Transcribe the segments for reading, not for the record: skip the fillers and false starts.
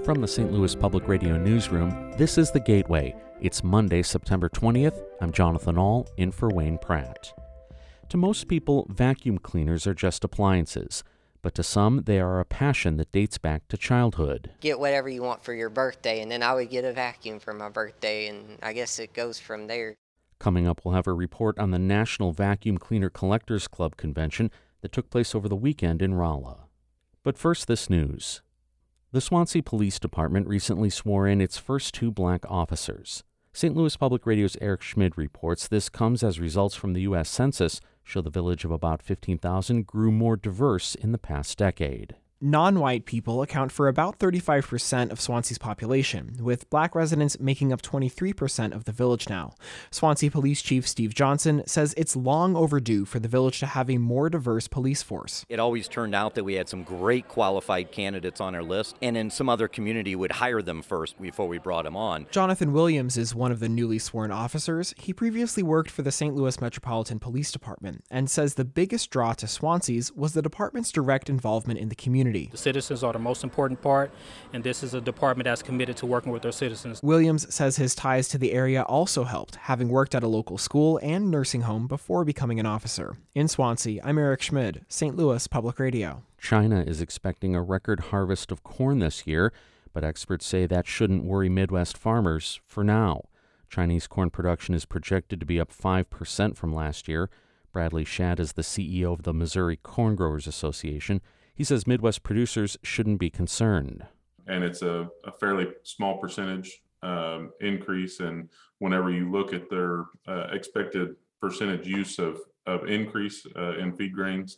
From the St. Louis Public Radio Newsroom, this is The Gateway. It's Monday, September 20th. I'm Jonathan Ahl, in for Wayne Pratt. To most people, vacuum cleaners are just appliances, but to some, they are a passion that dates back to childhood. Get whatever you want for your birthday, and then I would get a vacuum for my birthday, and I guess it goes from there. Coming up, we'll have a report on the National Vacuum Cleaner Collectors Club convention that took place over the weekend in Rolla. But first, this news. The Swansea Police Department recently swore in its first 2 black officers. St. Louis Public Radio's Eric Schmid reports this comes as results from the U.S. Census show the village of about 15,000 grew more diverse in the past decade. Non-white people account for about 35% of Swansea's population, with black residents making up 23% of the village now. Swansea Police Chief Steve Johnson says it's long overdue for the village to have a more diverse police force. It always turned out that we had some great qualified candidates on our list, and in some other community would hire them first before we brought them on. Jonathan Williams is one of the newly sworn officers. He previously worked for the St. Louis Metropolitan Police Department and says the biggest draw to Swansea's was the department's direct involvement in the community. The citizens are the most important part, and this is a department that's committed to working with their citizens. Williams says his ties to the area also helped, having worked at a local school and nursing home before becoming an officer. In Swansea, I'm Eric Schmid, St. Louis Public Radio. China is expecting a record harvest of corn this year, but experts say that shouldn't worry Midwest farmers for now. Chinese corn production is projected to be up 5% from last year. Bradley Shadd is the CEO of the Missouri Corn Growers Association. He says Midwest producers shouldn't be concerned. And it's a fairly small percentage increase. And whenever you look at their expected percentage use of increase in feed grains,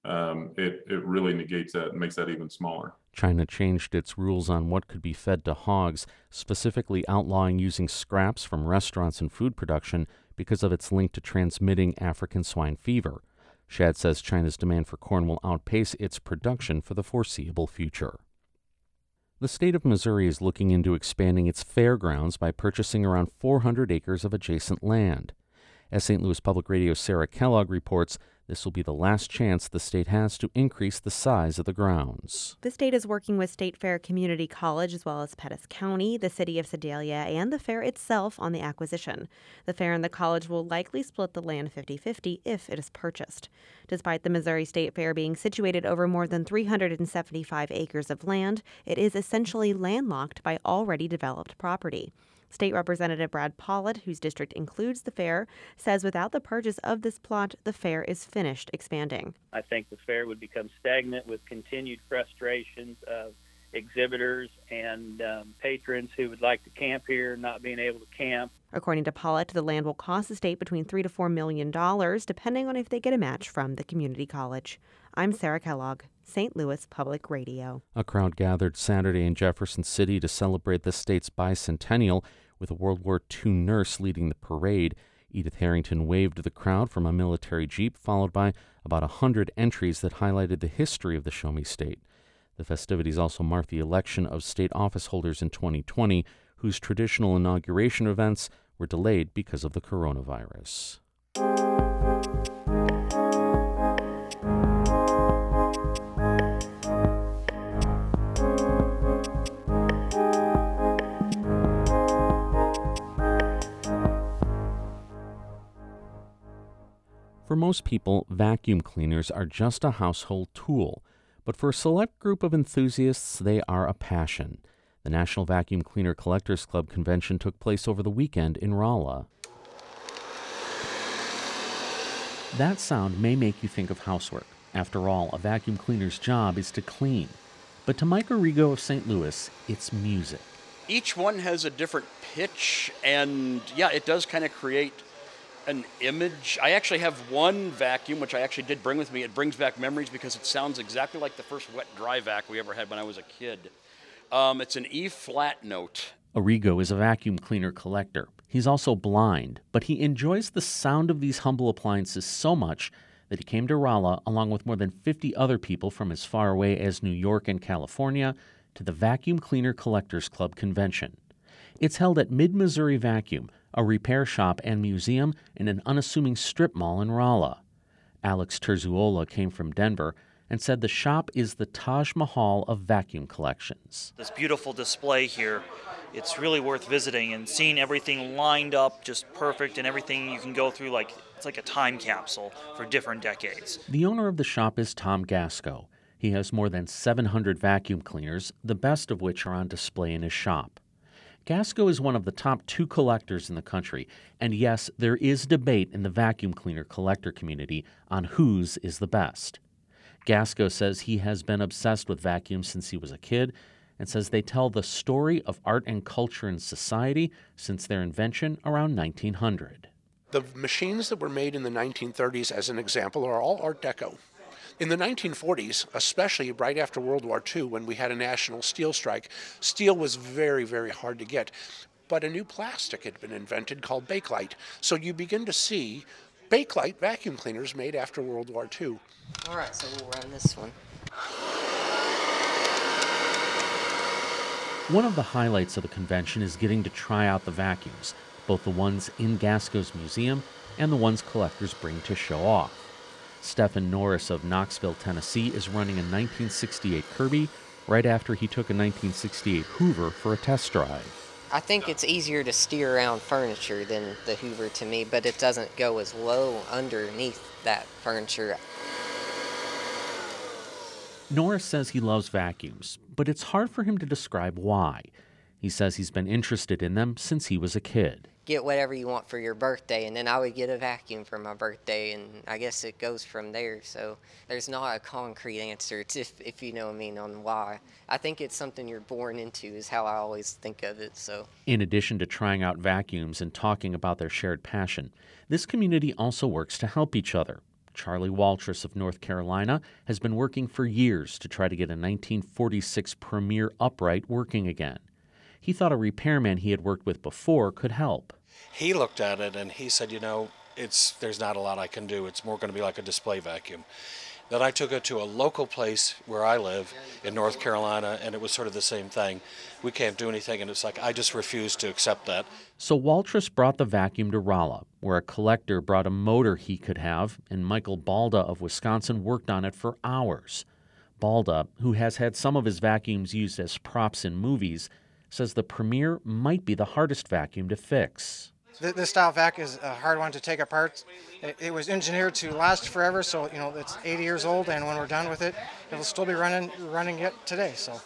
it really negates that and makes that even smaller. China changed its rules on what could be fed to hogs, specifically outlawing using scraps from restaurants and food production because of its link to transmitting African swine fever. Shadd says China's demand for corn will outpace its production for the foreseeable future. The state of Missouri is looking into expanding its fairgrounds by purchasing around 400 acres of adjacent land. As St. Louis Public Radio's Sarah Kellogg reports, this will be the last chance the state has to increase the size of the grounds. The state is working with State Fair Community College as well as Pettis County, the city of Sedalia, and the fair itself on the acquisition. The fair and the college will likely split the land 50-50 if it is purchased. Despite the Missouri State Fair being situated over more than 375 acres of land, it is essentially landlocked by already developed property. State Representative Brad Pollitt, whose district includes the fair, says without the purchase of this plot, the fair is finished expanding. I think the fair would become stagnant with continued frustrations of exhibitors and patrons who would like to camp here not being able to camp. According to Pollitt, the land will cost the state between $3 to $4 million, depending on if they get a match from the community college. I'm Sarah Kellogg, St. Louis Public Radio. A crowd gathered Saturday in Jefferson City to celebrate the state's bicentennial, with a World War II nurse leading the parade. Edith Harrington waved to the crowd from a military jeep, followed by about 100 entries that highlighted the history of the Show Me State. The festivities also marked the election of state office holders in 2020, whose traditional inauguration events were delayed because of the coronavirus. For most people, vacuum cleaners are just a household tool, but for a select group of enthusiasts, they are a passion. The National Vacuum Cleaner Collectors Club convention took place over the weekend in Rolla. That sound may make you think of housework. After all, a vacuum cleaner's job is to clean. But to Mike Arrigo of St. Louis, it's music. Each one has a different pitch, and it does kind of create an image. I actually have one vacuum, which I actually did bring with me. It brings back memories because it sounds exactly like the first wet dry vac we ever had when I was a kid. It's an E-flat note. Arrigo is a vacuum cleaner collector. He's also blind, but he enjoys the sound of these humble appliances so much that he came to Rolla along with more than 50 other people from as far away as New York and California to the Vacuum Cleaner Collectors Club convention. It's held at Mid-Missouri Vacuum, a repair shop and museum in an unassuming strip mall in Rolla. Alex Terzuola came from Denver and said the shop is the Taj Mahal of vacuum collections. This beautiful display here, it's really worth visiting and seeing everything lined up just perfect and everything you can go through it's like a time capsule for different decades. The owner of the shop is Tom Gasco. He has more than 700 vacuum cleaners, the best of which are on display in his shop. Gasco is one of the top 2 collectors in the country, and yes, there is debate in the vacuum cleaner collector community on whose is the best. Gasco says he has been obsessed with vacuums since he was a kid, and says they tell the story of art and culture in society since their invention around 1900. The machines that were made in the 1930s, as an example, are all Art Deco. In the 1940s, especially right after World War II, when we had a national steel strike, steel was very, very hard to get. But a new plastic had been invented called Bakelite. So you begin to see Bakelite vacuum cleaners made after World War II. All right, so we'll run this one. One of the highlights of the convention is getting to try out the vacuums, both the ones in Gasco's museum and the ones collectors bring to show off. Stephen Norris of Knoxville, Tennessee, is running a 1968 Kirby right after he took a 1968 Hoover for a test drive. I think it's easier to steer around furniture than the Hoover to me, but it doesn't go as low underneath that furniture. Norris says he loves vacuums, but it's hard for him to describe why. He says he's been interested in them since he was a kid. Get whatever you want for your birthday, and then I would get a vacuum for my birthday, and I guess it goes from there. So there's not a concrete answer, if you know what I mean, on why. I think it's something you're born into is how I always think of it. So, in addition to trying out vacuums and talking about their shared passion, this community also works to help each other. Charlie Waltrus of North Carolina has been working for years to try to get a 1946 Premier upright working again. He thought a repairman he had worked with before could help. He looked at it and he said, there's not a lot I can do. It's more going to be like a display vacuum. Then I took it to a local place where I live in North Carolina, and it was sort of the same thing. We can't do anything, and it's like I just refused to accept that. So Waltrus brought the vacuum to Rolla, where a collector brought a motor he could have, and Michael Balda of Wisconsin worked on it for hours. Balda, who has had some of his vacuums used as props in movies, says the Premier might be the hardest vacuum to fix. This style vac is a hard one to take apart. It was engineered to last forever, so it's 80 years old, and when we're done with it, it'll still be running yet today. So.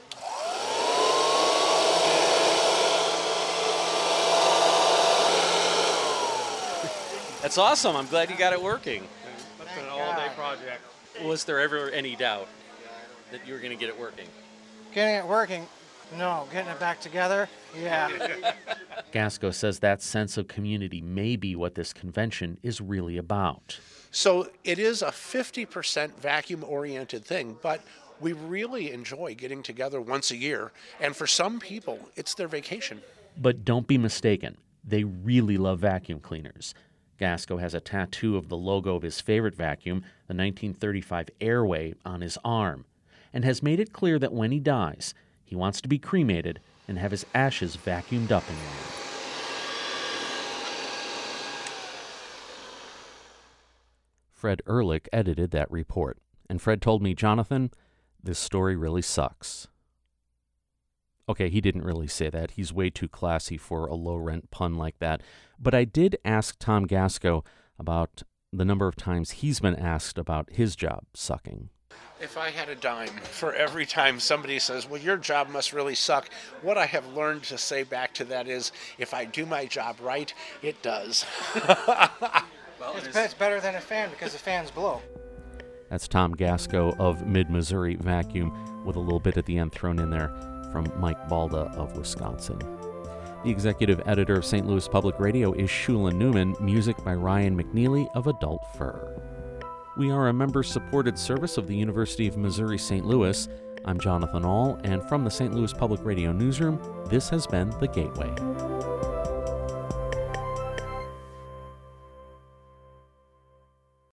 That's awesome. I'm glad you got it working. That's been an all-day project. Was there ever any doubt that you were going to get it working? Getting it working? No. Getting it back together? Yeah. Gasco says that sense of community may be what this convention is really about. So it is a 50% vacuum-oriented thing, but we really enjoy getting together once a year, and for some people, it's their vacation. But don't be mistaken. They really love vacuum cleaners. Gasco has a tattoo of the logo of his favorite vacuum, the 1935 Airway, on his arm, and has made it clear that when he dies, he wants to be cremated and have his ashes vacuumed up in there. Fred Ehrlich edited that report, and Fred told me, Jonathan, this story really sucks. Okay, he didn't really say that. He's way too classy for a low-rent pun like that. But I did ask Tom Gasco about the number of times he's been asked about his job sucking. If I had a dime for every time somebody says, well, your job must really suck, what I have learned to say back to that is, if I do my job right, it does. It's better than a fan because the fans blow. That's Tom Gasco of Mid-Missouri Vacuum, with a little bit at the end thrown in there from Mike Balda of Wisconsin. The executive editor of St. Louis Public Radio is Shula Newman, music by Ryan McNeely of Adult Fur. We are a member-supported service of the University of Missouri St. Louis. I'm Jonathan Ahl, and from the St. Louis Public Radio newsroom, this has been The Gateway.